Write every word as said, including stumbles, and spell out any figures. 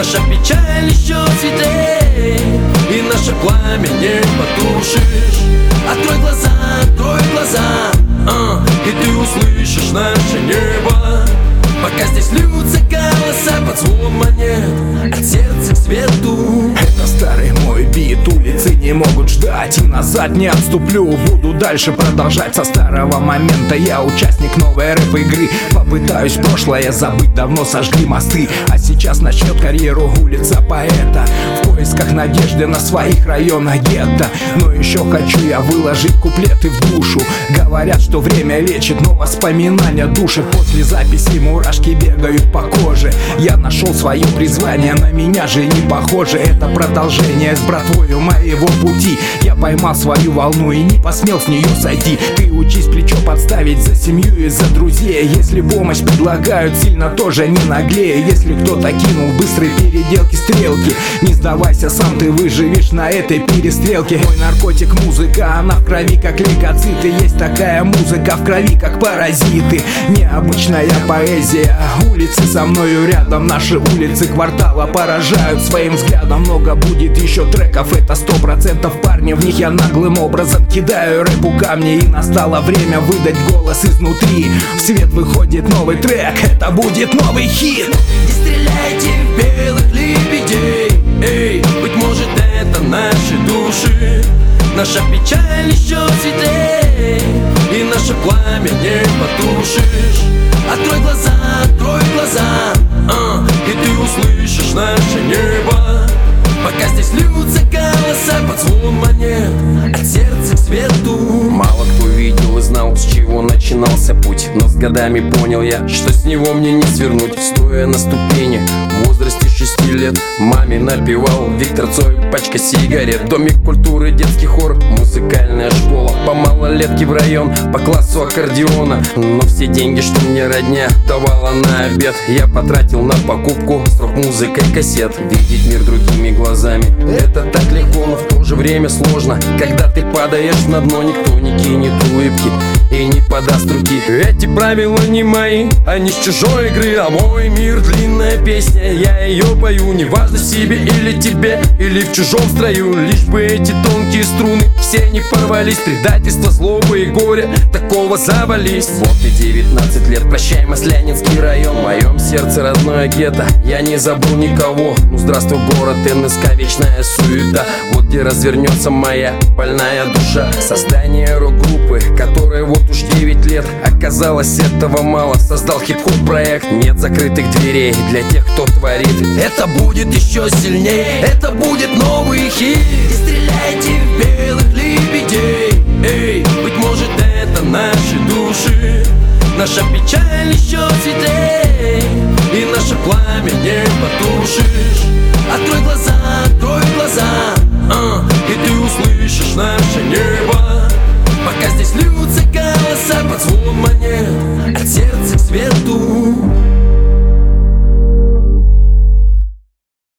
Наша печаль еще светлей, и наше пламя не потушишь. Открой глаза, открой глаза, а, и ты услышишь наше небо. Пока здесь льются голоса под звон монет, от сердца к свету. Это старый мой бит, улицы не могут ждать, и назад не отступлю. Буду дальше продолжать со старого момента. Я участник новой рэп-игры, попытаюсь прошлое забыть, давно сожгли мосты. А сейчас начнет карьеру улица поэта, в поисках надежды на своих районах гетто. Но еще хочу я выложить куплеты в душу. Говорят, что время лечит, но воспоминания душат. После записи мурашки бегают по коже. Я нашел свое призвание, на меня же не похоже. Это продолжение с братвою моего пути. Я поймал свою волну и не посмел с нее сойти. Ты учись плечо подставить за семью и за друзей. Если помощь предлагают, сильно тоже не наглее. Если кто-то кинул быстрые переделки стрелки, не сдавайся, сам ты выживешь на этой перестрелке. Мой наркотик музыка, она в крови как лейкоциты. Есть такая музыка в крови как паразиты. Необычная поэзия, улицы со мною рядом. Наши улицы квартала поражают своим взглядом. Много будет еще треков, это сто процентов парни. В них я наглым образом кидаю рэпу камни. И настало время выдать голос изнутри. В свет выходит новый трек, это будет новый хит. Не стреляйте в белых лебедей, эй, быть может это наши души. Наша печаль еще светлей, и наше пламя не потушишь. Открой глаза, открой глаза, а, и ты услышишь наше небо. Пока здесь льются голоса под звон монет, от сердца к свету. Мало кто видел и знал, с чего начинался путь, но с годами понял я, что с него мне не свернуть. Стоя на ступени в возрасте шести лет, маме напевал Виктор Цой, пачка сигарет. Домик культуры, детский хор, музыкальная школа. По малолетке в район, по классу аккордеона. Но все деньги, что мне родня давала на обед, я потратил на покупку с рок-музыкой кассет. Видеть мир другими глазами — это так легко, но в то же время сложно. Когда ты падаешь на дно, никто не кинет улыбки и не подаст руки. Эти правила не мои, они с чужой игры, а мой мир — длинная песня. Я ее пою, неважно себе или тебе, или в чужом строю. Лишь бы эти тонкие струны все не порвались. Предательство, злоба и горе, такого завались. Вот и девятнадцать лет, прощай, Маслянинский район. В моем сердце родное гетто, я не забыл никого. Ну здравствуй, город, эн эс ка, вечная суета. Вот где развернется моя больная душа. Создание рок-группы, которая вот уж девять лет. Оказалось, этого мало, создал хип-хоп проект. Нет закрытых дверей для тех, кто творит. Это будет еще сильнее, это будет новый хит. Не стреляйте в белых лебедей,